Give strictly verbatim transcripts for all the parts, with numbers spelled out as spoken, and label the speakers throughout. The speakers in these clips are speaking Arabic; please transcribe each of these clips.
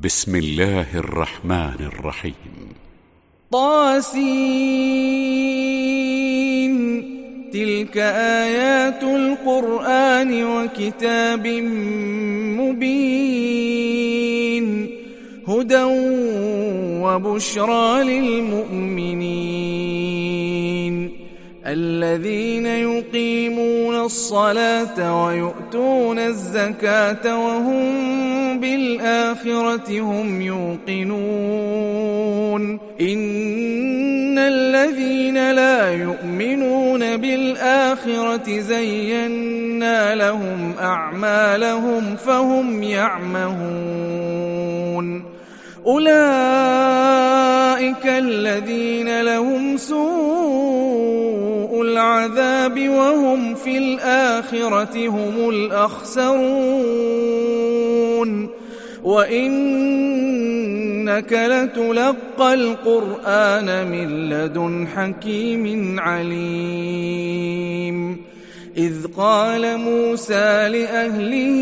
Speaker 1: بسم الله الرحمن الرحيم.
Speaker 2: طاسين. تلك آيات القرآن وكتاب مبين هدى وبشرى للمؤمنين الذين يقيمون الصلاة ويؤتون الزكاة وهم بالآخرة هم يوقنون إن الذين لا يؤمنون بالآخرة زينا لهم أعمالهم فهم يعمهون أولئك الذين لهم سوء العذاب وهم في الآخرة هم الأخسرون وإنك لتلقى القرآن من لدن حكيم عليم إذ قال موسى لأهله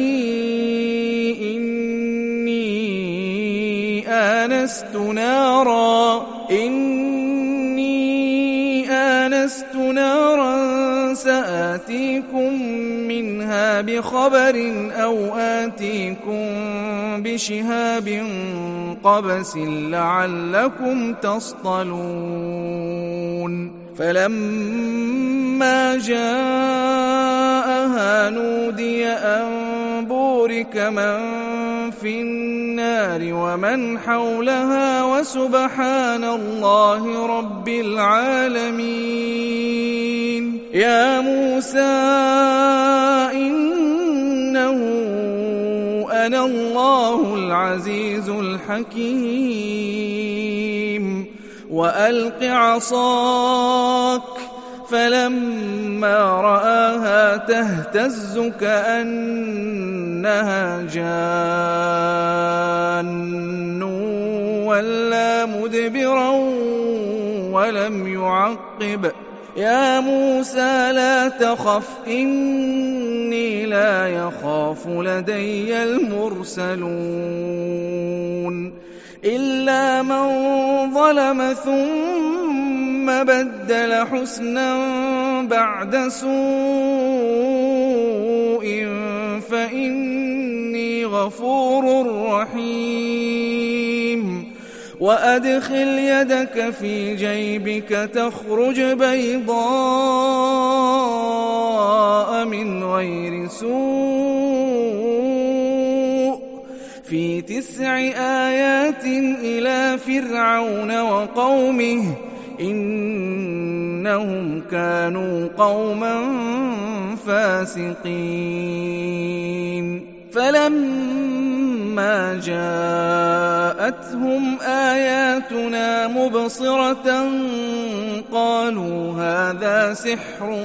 Speaker 2: إني آنست نارا إني آنست نارا سآتيكم منها بخبر أو آتيكم بشهاب قبس لعلكم تصطلون فلما جاءها نودي أن بورك من في النار ومن حولها وسبحان الله رب العالمين يا موسى إنه أنا الله العزيز الحكيم وألق عصاك فلما رآها تهتز كأنها جان ولا مدبرا ولم يعقب يا موسى لا تخف إني لا يخاف لدي المرسلون إلا من ظلم ثم بدل حسنا بعد سوء فإني غفور رحيم وأدخل يدك في جيبك تخرج بيضاء من غير سوء في تسع آيات إلى فرعون وقومه إنهم كانوا قوما فاسقين فلما جاءتهم آياتنا مبصرة قالوا هذا سحر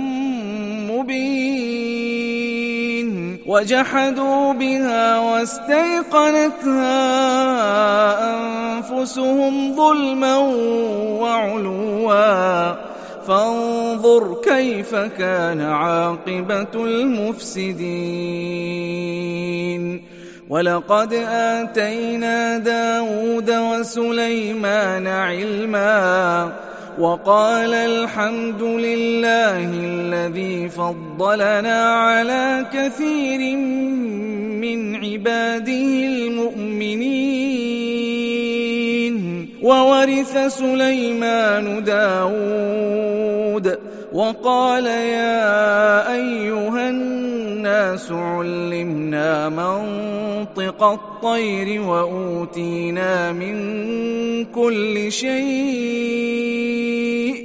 Speaker 2: مبين وجحدوا بها واستيقنتها أنفسهم ظلما وعلوا فانظر كيف كان عاقبة المفسدين ولقد آتينا داود وسليمان علما وقال الحمد لله الذي فضلنا على كثير من عباده المؤمنين وورث سليمان داود وقال يا أيها الناس علمنا منطق الطير وأوتينا من كل شيء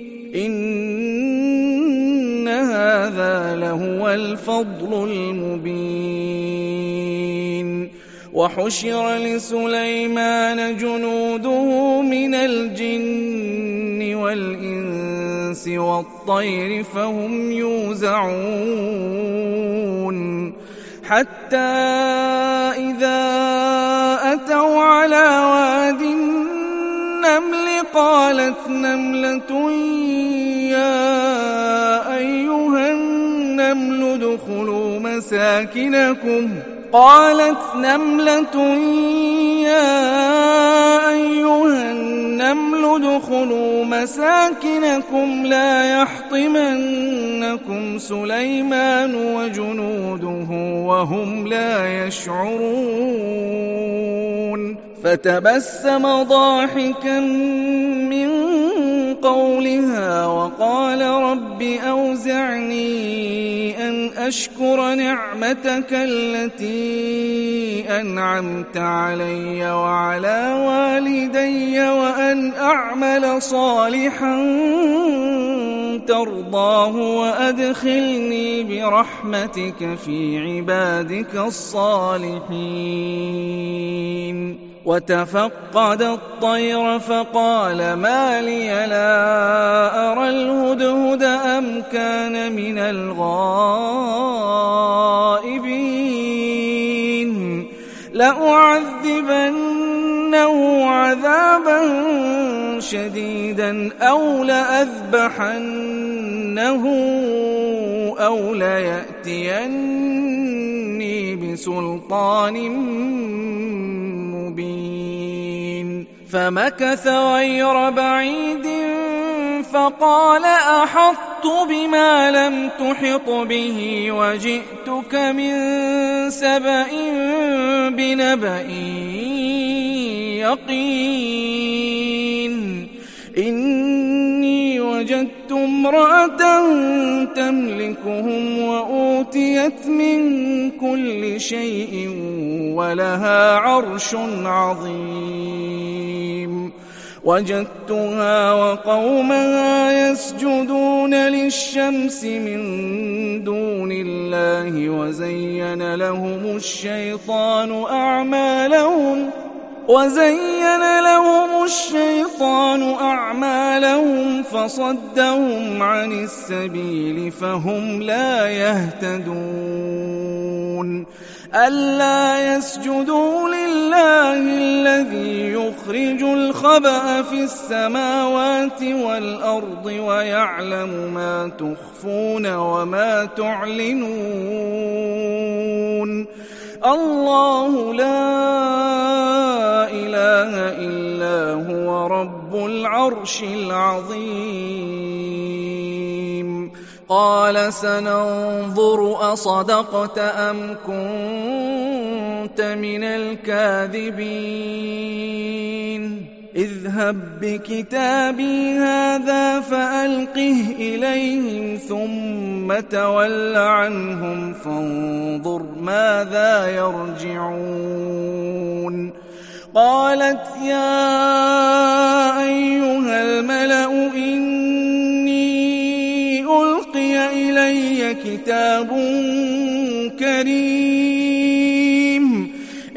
Speaker 2: إن هذا لهو الفضل المبين وحشر لسليمان جنوده من الجن والإنس والطير فهم يوزعون حتى إذا أتوا على واد النمل قالت نملة يا أيها النمل ادخلوا مساكنكم قالت نملة يا ادخلوا مساكنكم لا يحطمنكم سليمان وجنوده وهم لا يشعرون فتبسم ضاحكا من قولها وقال رب أوزعني أن أشكر نعمتك التي أنعمت علي وعلى والدي وأن أعمل صالحا ترضاه وأدخلني برحمتك في عبادك الصالحين وتفقد الطير فقال ما لي لا أرى الهدهد أم كان من الغائبين لأعذبنه عذابا شديدا أو لأذبحنه أو ليأتيني بسلطان مبين فمكث غير بعيد فقال أحطت بما لم تحط به وجئتك من سبأ بنبأ يقين إني وجدت امرأة تملكهم وأوتيت من كل شيء ولها عرش عظيم وجدتها وقومها يسجدون للشمس من دون الله وزين لهم الشيطان أعمالهم وزين لهم الشيطان أعمالهم فصدهم عن السبيل فهم لا يهتدون ألا يسجدوا لله الذي يخرج الخبأ في السماوات والأرض ويعلم ما تخفون وما تعلنون الله لا إله إلا هو رب العرش العظيم قال سننظر أصدقت أم كنت من الكاذبين اذهب بكتابي هذا فألقه إليهم ثم تول عنهم فانظر ماذا يرجعون قالت يا أيها الملأ إني ألقي إلي كتاب كريم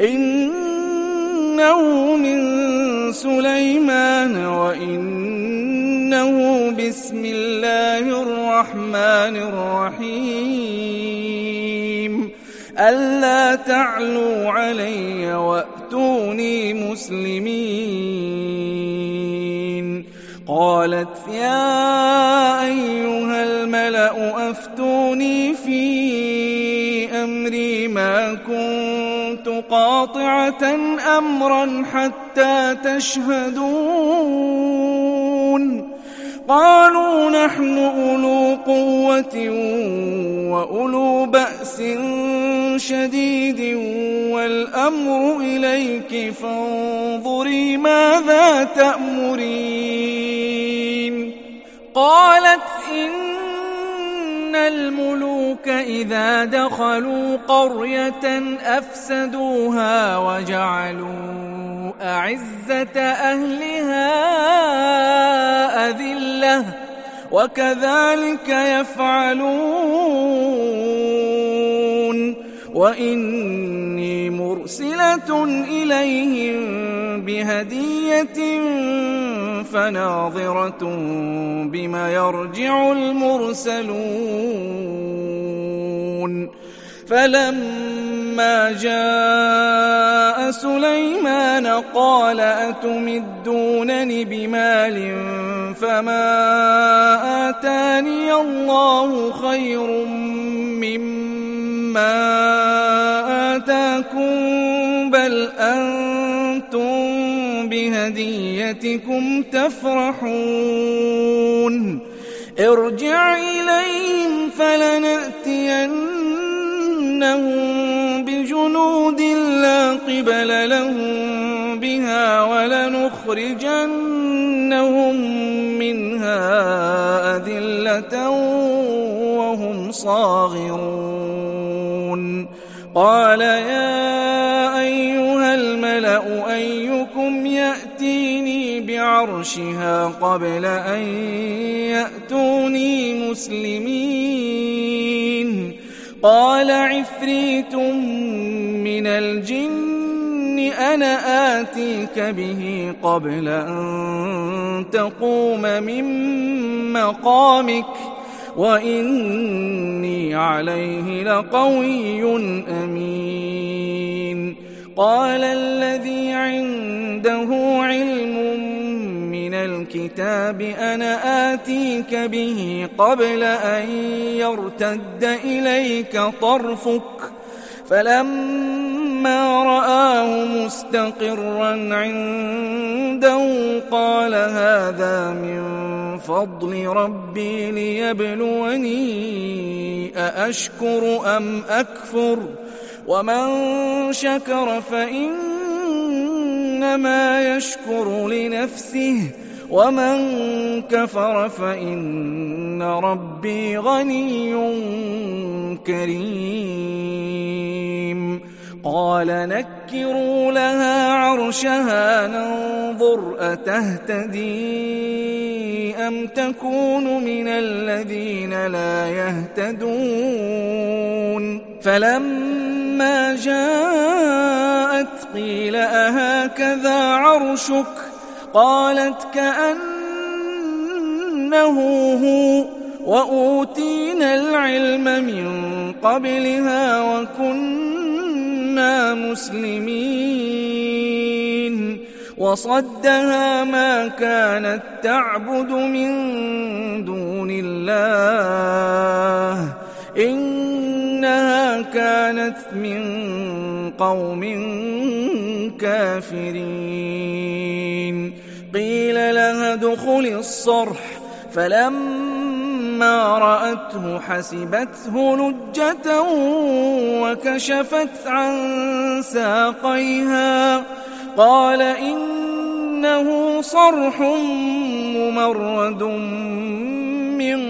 Speaker 2: إنه من سليمان وإنه بسم الله الرحمن الرحيم ألا تعلوا علي وأتوني مسلمين قالت يا أيها الملأ أفتوني في أمري ما كنت قاطعة أمرا حتى تشهدون قالوا نحن أولو قوة وأولو بأس شديد والأمر إليك فانظري ماذا تأمرين قالت إن الملوك إذا دخلوا قرية أفسدوها وجعلوا أعزة أهلها أذلة وكذلك يفعلون وإني مرسلة إليهم بهدية فناظرة بما يرجع المرسلون فلما جاء سليمان قال أتمدونني بمال فما آتاني الله خير مما آتاكم بل أنتم بهديتكم تفرحون ارجع إليهم فلنأتينهم بجنود لا قبل لهم بها ولنخرجنهم منها أذلة وهم صاغرون قال يا أيها الملأ أيكم يأتيني بعرشها قبل أن يأتوني مسلمين قال عفريت من الجن أنا آتيك به قبل أن تقوم من مقامك وإني عليه لقوي أمين قال الذي عنده علم من الكتاب أنا آتيك به قبل أن يرتد إليك طرفك فلما رآه مستقرا عنده قال هذا من فضل ربي ليبلوني أأشكر أم أكفر ومن شكر فإنما يشكر لنفسه ومن كفر فإن ربي غني كريم قال نكروا لها عرشها ننظر أتهتدي أم تكون من الذين لا يهتدون فلما جاءت قيل أهكذا عرشك قالت كأنه هو وأوتينا العلم من قبلها وكنا مسلمين وصدها ما كانت تعبد من دون الله إنها كانت من قوم كافرين قيل لها ادخل الصرح فلما رأته حسبته لجة وكشفت عن ساقيها قال إنه صرح ممرد من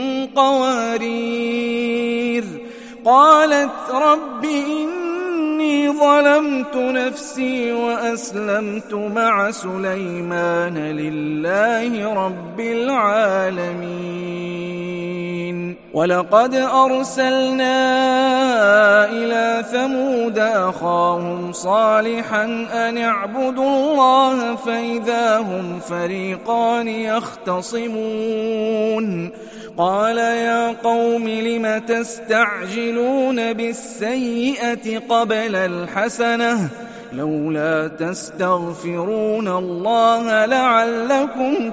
Speaker 2: قوارير قالت رب إني ظلمت نفسي وأسلمت مع سليمان لله رب العالمين ولقد أرسلنا إلى ثمود أخاهم صالحا أن اعبدوا الله فإذا هم فريقان يختصمون قال يا قوم لم تستعجلون بالسيئة قبل الحسنة لولا تستغفرون الله لعلكم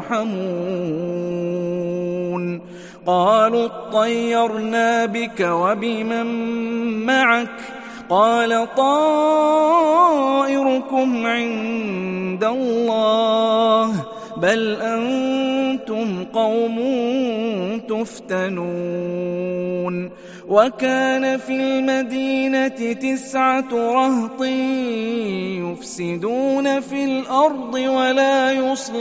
Speaker 2: ترحمون قالوا اطيرنا بك وبمن معك قال طائركم عند الله بل أنتم قوم تفتنون وكان في المدينة تسعة رهط يفسدون في الأرض ولا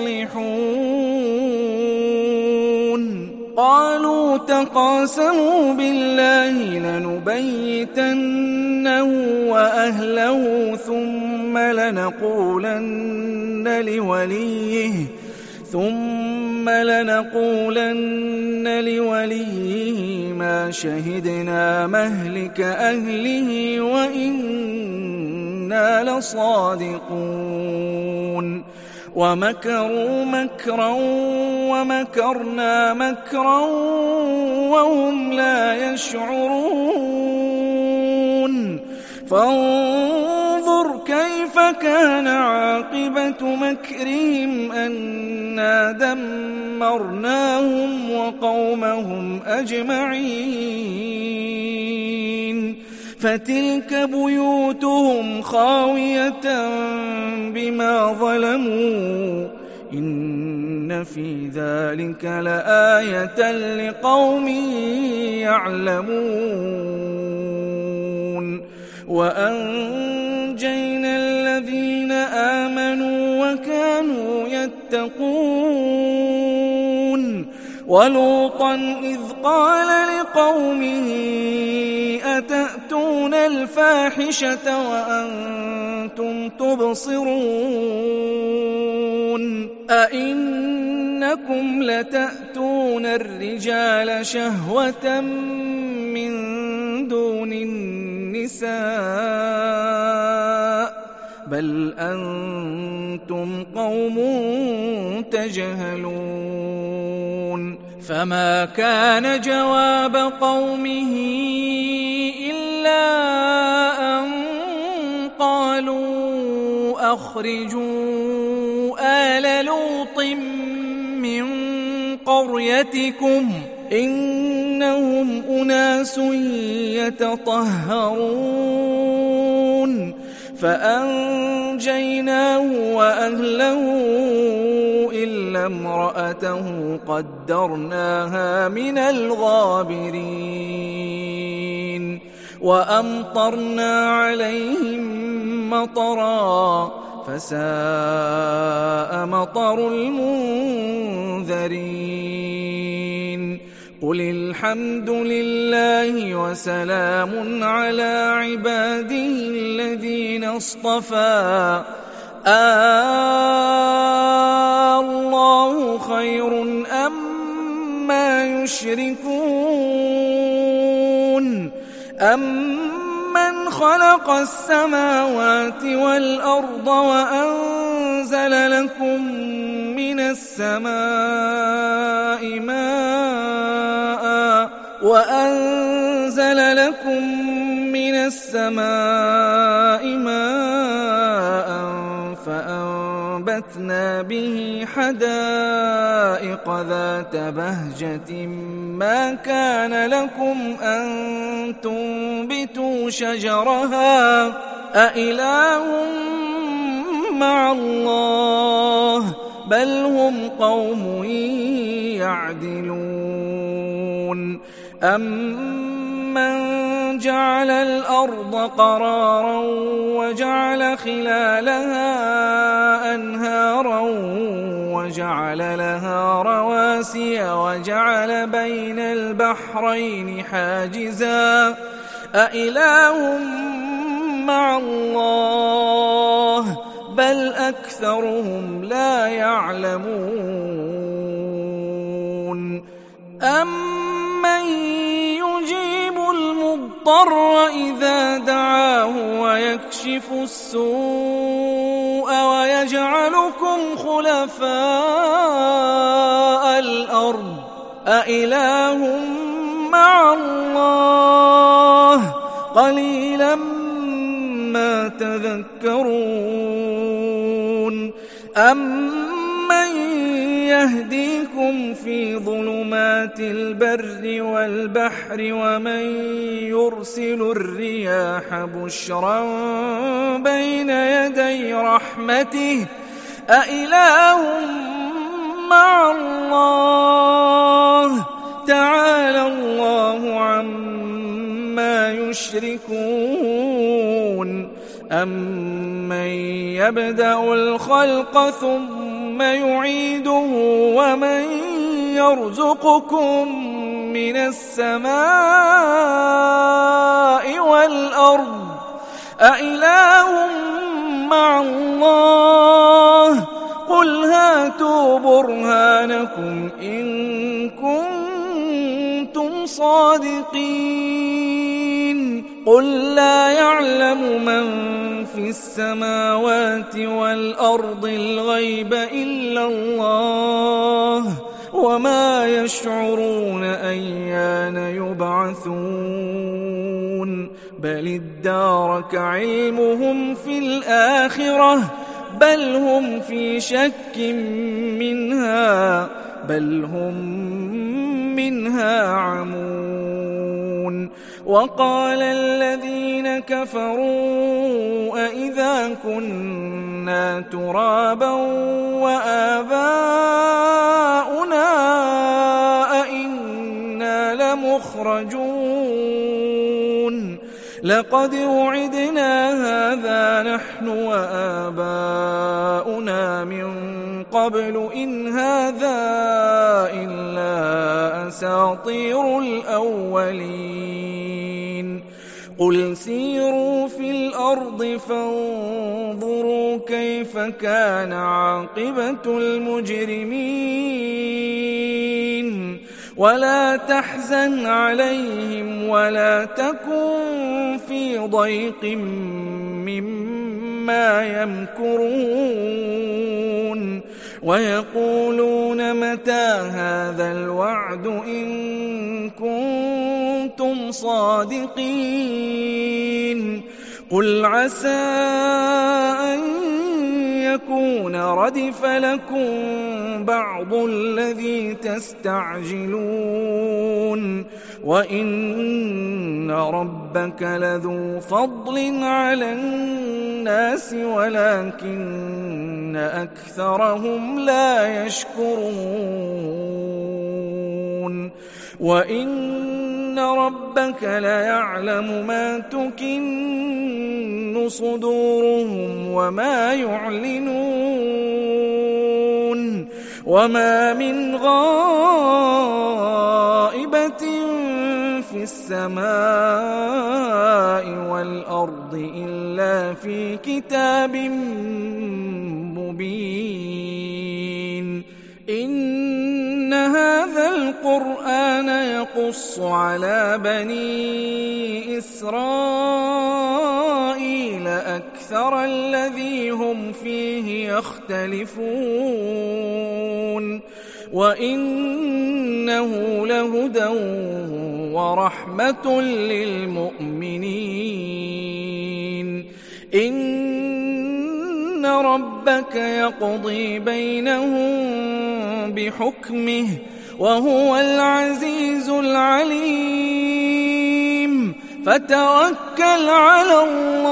Speaker 2: يصلحون قالوا تقاسموا بالله لنبيتنه وأهله ثم لنقولن لوليه ثم لنقولن لوليه ما شهدنا مهلك أهله وإنا لصادقون ومكروا مكرا ومكرنا مكرا وهم لا يشعرون فانظر كيف كان عاقبة مكرهم أنا دمرناهم وقومهم أجمعين فتلك بيوتهم خاوية بما ظلموا إن في ذلك لآية لقوم يعلمون وأنجينا الذين آمنوا وكانوا يتقون ولوطا إذ قال لقومه أتأتون الفاحشة وأنتم تبصرون أئنكم لتأتون الرجال شهوة من دون النساء بل أنتم قوم تجهلون فما كان جواب قومه إلا أن قالوا أخرجوا آل لوط من قريتكم إنهم أناس يتطهرون فأنجيناه وأهله إلا امرأته قدرناها من الغابرين وأمطرنا عليهم مطرا فساء مطر المنذرين قل الحمد لله وسلام على عباده الذين اصطفى الله خير أما يشركون أمن خلق السماوات والأرض وأنزل لكم من السماء ماء وأنزل لكم من السماء ماء فأنبتنا به حدائق ذات بهجة ما كان لكم أن تنبتوا شجرها أإله مع الله بل هم قوم يعدلون أمن جعل الأرض قرارا وجعل خلالها أنهارا وجعل لها رواسي وجعل بين البحرين حاجزا أإله مع الله بل أكثرهم لا يعلمون أمن يجيب المضطر إذا دعاه ويكشف السوء ويجعلكم خلفاء الأرض أإله مع الله قليلا ما تذكرون أمن يهديكم في ظلمات البر والبحر ومن يرسل الرياح بشرا بين يدي رحمته أإله مع الله تعالى الله عما يشركون أمن يبدأ الخلق ثم يعيده ومن يرزقكم من السماء والأرض أإله مع الله قل هاتوا برهانكم إن كنتم صادقين قل لا يعلم من في السماوات والأرض الغيب إلا الله وما يشعرون أيان يبعثون بل ادارك علمهم في الآخرة بل هم في شك منها بل هم منها عمون وقال الذين كفروا أئذا كنا ترابا وآباؤنا أئنا لمخرجون لقد وعدنا هذا نحن وآباؤنا من قبل إن هذا إلا أساطير الأولين قل سيروا في الأرض فانظروا كيف كان عاقبة المجرمين ولا تحزن عليهم ولا تكن في ضيق مما يمكرون ويقولون متى هذا الوعد إن كنتم صادقين قل عسى أن يكون ردف لكم بعض الذي تستعجلون وإن ربك لذو فضل على الناس ولكن أكثرهم لا يشكرون وإن ربك ليعلم ما تكن صدورهم وما يعلنون وما من غائبة في السماء والأرض إلا في كتاب مبين إن هذا القرآن يقص على بني إسرائيل أكثر الذي هم فيه يختلفون وإنه لهدى ورحمة للمؤمنين إن ربك يقضي بينهم بحكمه وهو العزيز العليم فتوكل على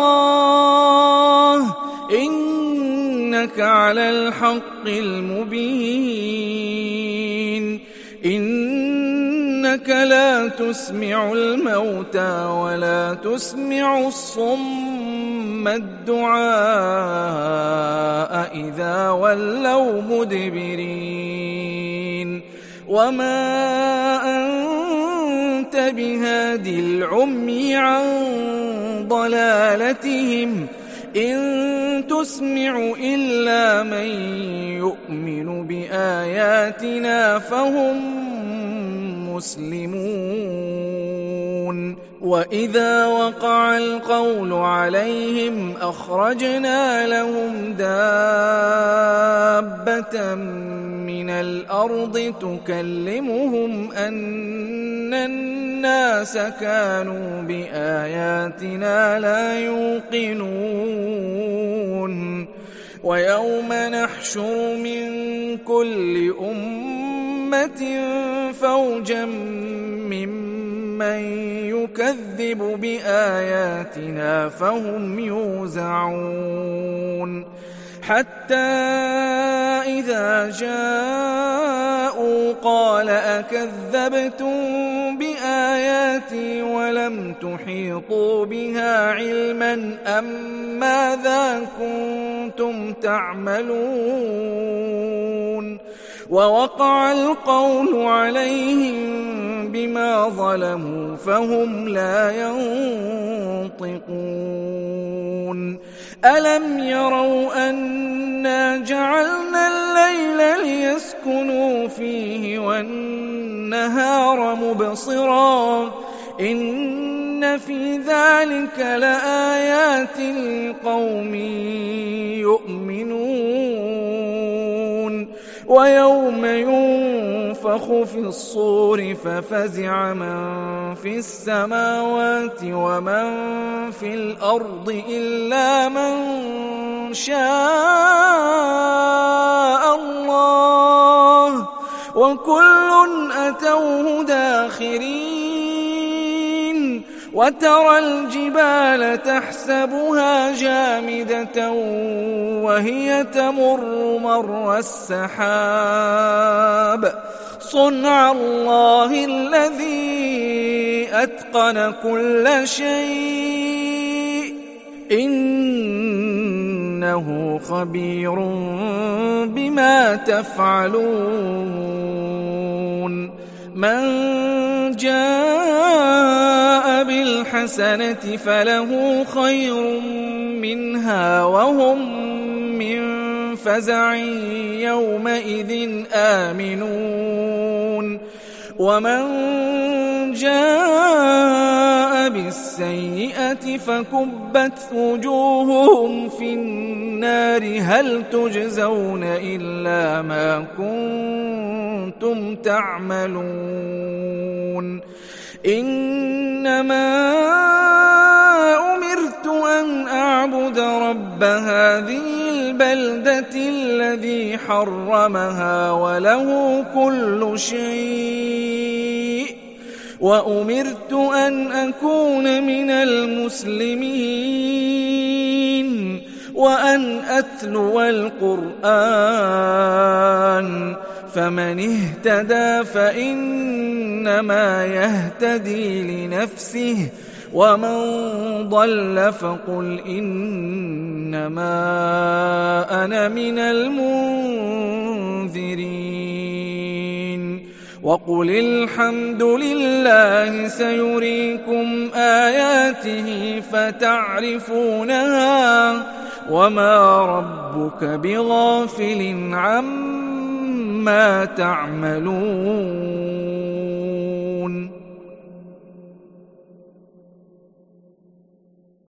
Speaker 2: الله إنك على الحق المبين إنك لا تسمع الموتى ولا تسمع الصم الدعاء إذا ولوا مدبرين وما أنت بهادي العمي عن ضلالتهم إن تسمع إلا من يؤمن بآياتنا فهم مسلمون وإذا وقع القول عليهم أخرجنا لهم دابة من الأرض تكلمهم أن الناس كانوا بآياتنا لا يوقنون ويوم نحشر من كل أمة فوجا ممن يكذب بآياتنا فهم يوزعون حتى إذا جاءوا قال أكذبتم بآياتي ولم تحيطوا بها علما أم ماذا كنتم تعملون ووقع القول عليهم بما ظلموا فهم لا ينطقون ألم يروا أنا جعلنا الليل ليسكنوا فيه والنهار مبصرا إن في ذلك لآيات لقوم يؤمنون ويوم ينفخ في الصور ففزع من في السماوات ومن في الأرض إلا من شاء الله وكل أتوه داخرين وترى الجبال تحسبها جامدة وهي تمر مر السحاب صنع الله الذي أتقن كل شيء إنه خبير بما تفعلون من جاء بالحسنة فله خير منها وهم من فزع يومئذ آمنون ومن جاء بالسيئة فكبت وجوههم في النار هل تجزون إلا ما كنتم تعملون إنما أمرت أن أعبد رب هذه البلدة الذي حرمها وله كل شيء وأمرت أن أكون من المسلمين وأن أتلو القرآن فمن اهتدى فإنما يهتدي لنفسه ومن ضل فقل إنما أنا من المنذرين وقل الحمد لله سيريكم آياته فتعرفونها وما ربك بغافل عما تعملون